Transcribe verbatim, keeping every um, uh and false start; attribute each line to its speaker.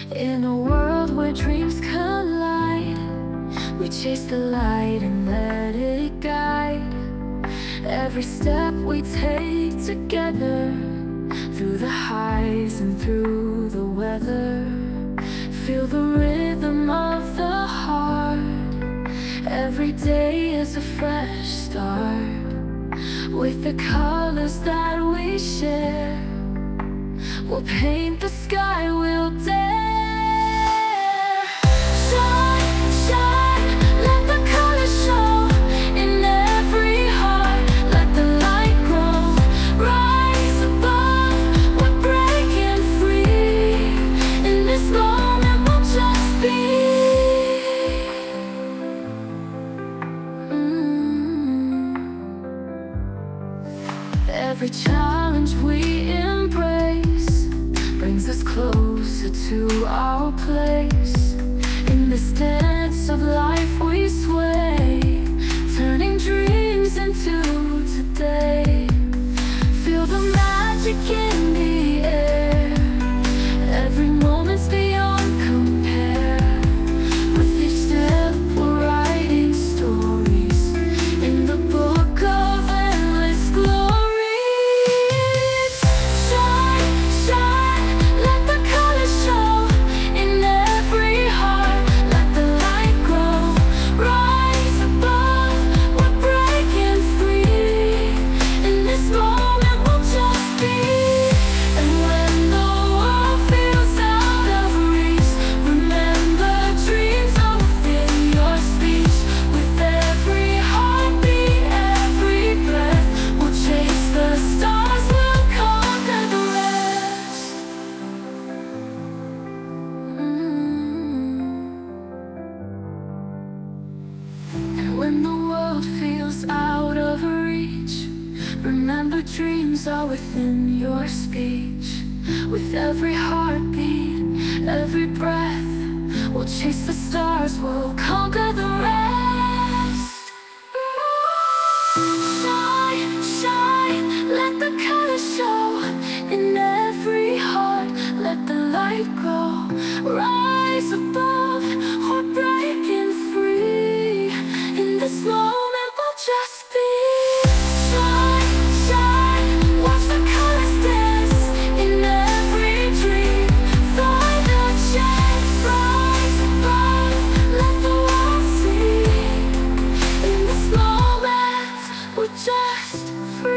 Speaker 1: In a world where dreams collide, we chase the light and let it guide every step we take together, through the highs and through the weather. Feel the rhythm of the heart. Every day is a fresh start. With the colors that we share, we'll paint the sky, we'll dare. Shine, shine, let the colors show in every heart. Let the light grow, rise above, we're breaking free. In this moment we'll just be. Every challenge we embrace brings us closer to our place. In this dance of life we sway, turning dreams into today. Feel the magic in the air. Every moment's beyond compare. With each step we're writing stories in the book of endless glory. When the world feels out of reach, remember dreams are within your speech. With every heartbeat, every breath, we'll chase the stars, we'll conquer the rest. Shine, shine, let the colors show in every heart. Let the light grow, rise above, we're breaking free. In this moment we'll just be. Shine, shine, watch the colors dance in every dream. Find a chance, rise above, let the world see. In this moment we're just free.